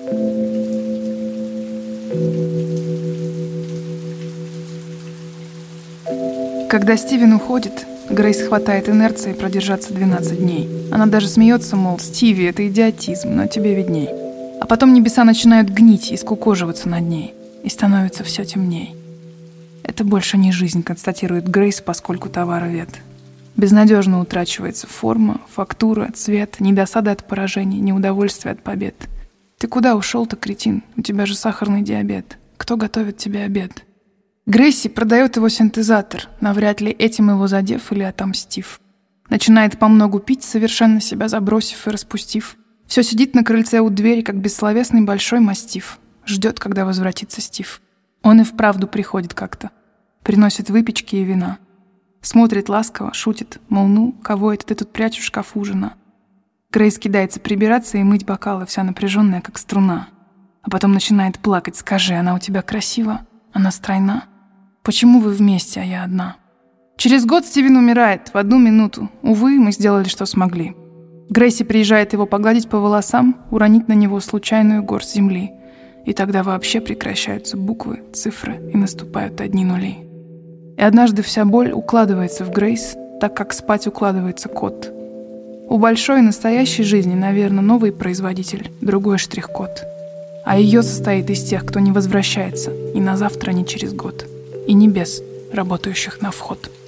Когда Стивен уходит, Грейс хватает инерции продержаться 12 дней. Она даже смеется, мол, «Стиви, это идиотизм, но тебе видней». А потом небеса начинают гнить и скукоживаться над ней, и становится все темней. Это больше не жизнь, констатирует Грейс, поскольку товара вет. Безнадежно утрачивается форма, фактура, цвет, ни досада от поражений, ни удовольствия от побед. Ты куда ушел-то, кретин? У тебя же сахарный диабет. Кто готовит тебе обед? Грейси продает его синтезатор, навряд ли этим его задев или отомстив. Начинает помногу пить, совершенно себя забросив и распустив. Все сидит на крыльце у двери, как бессловесный большой мастиф. Ждет, когда возвратится Стив. Он и вправду приходит как-то. Приносит выпечки и вина. Смотрит ласково, шутит, мол, ну, кого это ты тут прячешь в шкафу, жена? Грейс кидается прибираться и мыть бокалы, вся напряженная, как струна. А потом начинает плакать. Скажи, она у тебя красива? Она стройна? Почему вы вместе, а я одна? Через год Стивен умирает в 1 минуту. Увы, мы сделали, что смогли. Грейси приезжает его погладить по волосам, уронить на него случайную горсть земли. И тогда вообще прекращаются буквы, цифры, и наступают одни нули. И однажды вся боль укладывается в Грейс, так как спать укладывается кот. У большой настоящей жизни, наверное, новый производитель, другой штрих-код. А ее состоит из тех, кто не возвращается ни на завтра, ни через год. И небес, работающих на вход.